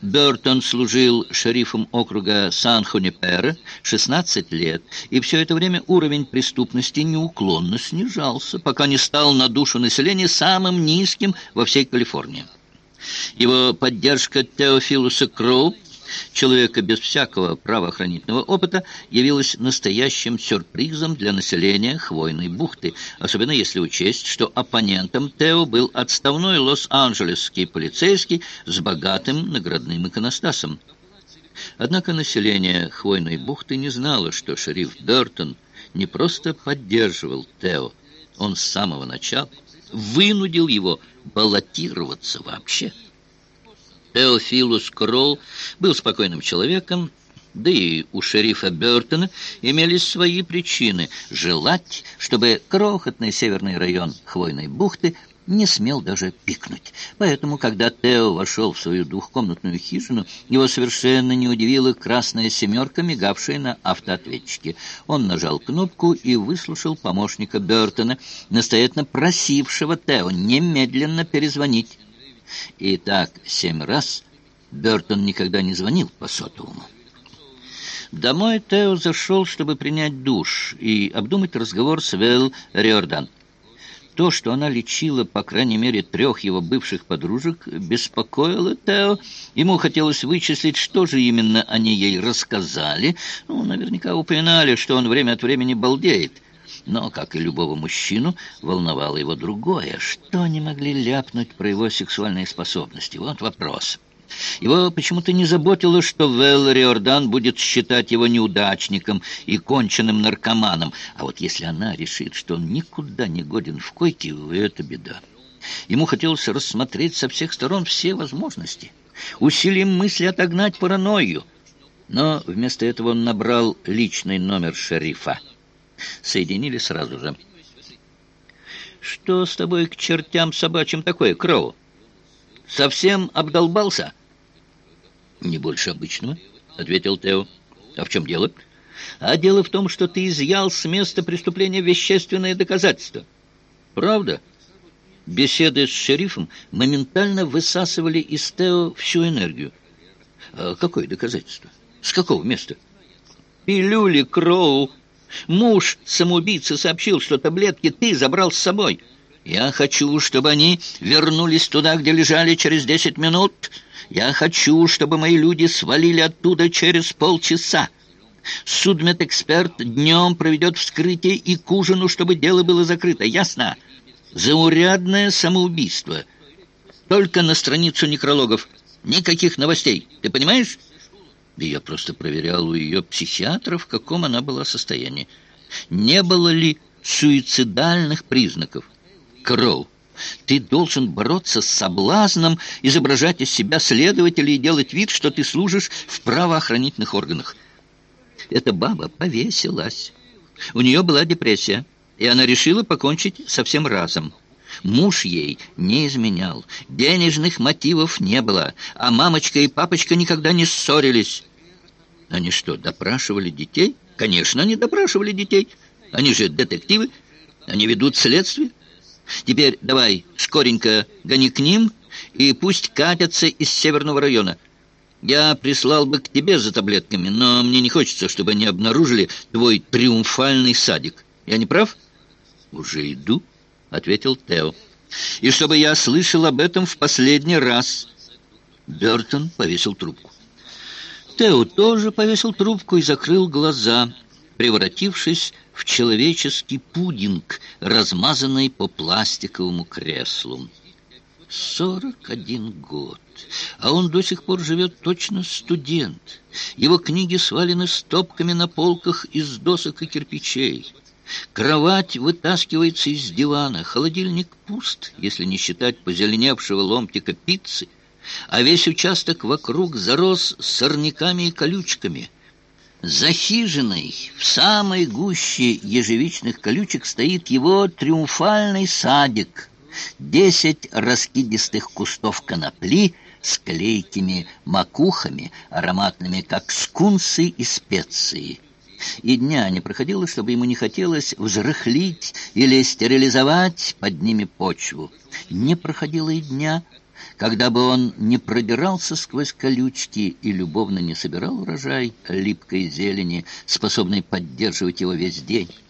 Бертон служил шерифом округа Сан-Хунипера 16 лет, и все это время уровень преступности неуклонно снижался, пока не стал на душу населения самым низким во всей Калифорнии. Его поддержка Теофилуса Кроу, человека без всякого правоохранительного опыта, явилась настоящим сюрпризом для населения Хвойной бухты, особенно если учесть, что оппонентом Тео был отставной лос-анджелесский полицейский с богатым наградным иконостасом. Однако население Хвойной бухты не знало, что шериф Бертон не просто поддерживал Тео, он с самого начала вынудил его баллотироваться вообще. Теофилус Кроу был спокойным человеком, да и у шерифа Бертона имелись свои причины желать, чтобы крохотный северный район Хвойной бухты не смел даже пикнуть. Поэтому, когда Тео вошел в свою двухкомнатную хижину, его совершенно не удивила красная семерка, мигавшая на автоответчике. Он нажал кнопку и выслушал помощника Бертона, настоятельно просившего Тео немедленно перезвонить. И так 7 раз Бертон никогда не звонил по сотовому. Домой Тео зашел, чтобы принять душ и обдумать разговор с Вэл Риордан. То, что она лечила, по крайней мере, 3 его бывших подружек, беспокоило Тео. Ему хотелось вычислить, что же именно они ей рассказали. Наверняка упоминали, что он время от времени балдеет. Но, как и любого мужчину, волновало его другое. Что они могли ляпнуть про его сексуальные способности? Вот вопрос. Его почему-то не заботило, что Вэл Риордан будет считать его неудачником и конченным наркоманом. А вот если она решит, что он никуда не годен в койке, это беда. Ему хотелось рассмотреть со всех сторон все возможности, усилием мысли отогнать паранойю. Но вместо этого он набрал личный номер шерифа. Соединили сразу же. «Что с тобой к чертям собачьим такое, Кроу? Совсем обдолбался?» «Не больше обычного», — ответил Тео. «А в чем дело?» «А дело в том, что ты изъял с места преступления вещественные доказательства». «Правда?» Беседы с шерифом моментально высасывали из Тео всю энергию. «А какое доказательство? С какого места?» «Пилюли, Кроу. Муж самоубийцы сообщил, что таблетки ты забрал с собой. Я хочу, чтобы они вернулись туда, где лежали, через 10 минут. Я хочу, чтобы мои люди свалили оттуда через полчаса. Судмедэксперт днем проведет вскрытие и к ужину, чтобы дело было закрыто. Ясно? Заурядное самоубийство. Только на страницу некрологов. Никаких новостей. Ты понимаешь?» Да я просто проверял у ее психиатра, в каком она была состоянии. Не было ли суицидальных признаков? Кроу, ты должен бороться с соблазном, изображать из себя следователя и делать вид, что ты служишь в правоохранительных органах. Эта баба повесилась. У нее была депрессия, и она решила покончить со всем разом. Муж ей не изменял, денежных мотивов не было, а мамочка и папочка никогда не ссорились. Они что, допрашивали детей? Конечно, они допрашивали детей. Они же детективы, они ведут следствие. Теперь давай скоренько гони к ним, и пусть катятся из северного района. Я прислал бы к тебе за таблетками, но мне не хочется, чтобы они обнаружили твой триумфальный садик. Я не прав? Уже иду, — ответил Тео. «И чтобы я слышал об этом в последний раз». Бертон повесил трубку. Тео тоже повесил трубку и закрыл глаза, превратившись в человеческий пудинг, размазанный по пластиковому креслу. 41 год, а он до сих пор живет точно студент. Его книги свалены стопками на полках из досок и кирпичей. Кровать вытаскивается из дивана, холодильник пуст, если не считать позеленевшего ломтика пиццы, а весь участок вокруг зарос сорняками и колючками. За хижиной, в самой гуще ежевичных колючек, стоит его триумфальный садик. 10 раскидистых кустов конопли с клейкими макухами, ароматными, как скунсы и специи. И дня не проходило, чтобы ему не хотелось взрыхлить или стерилизовать под ними почву. Не проходило и дня, когда бы он не продирался сквозь колючки и любовно не собирал урожай липкой зелени, способной поддерживать его весь день.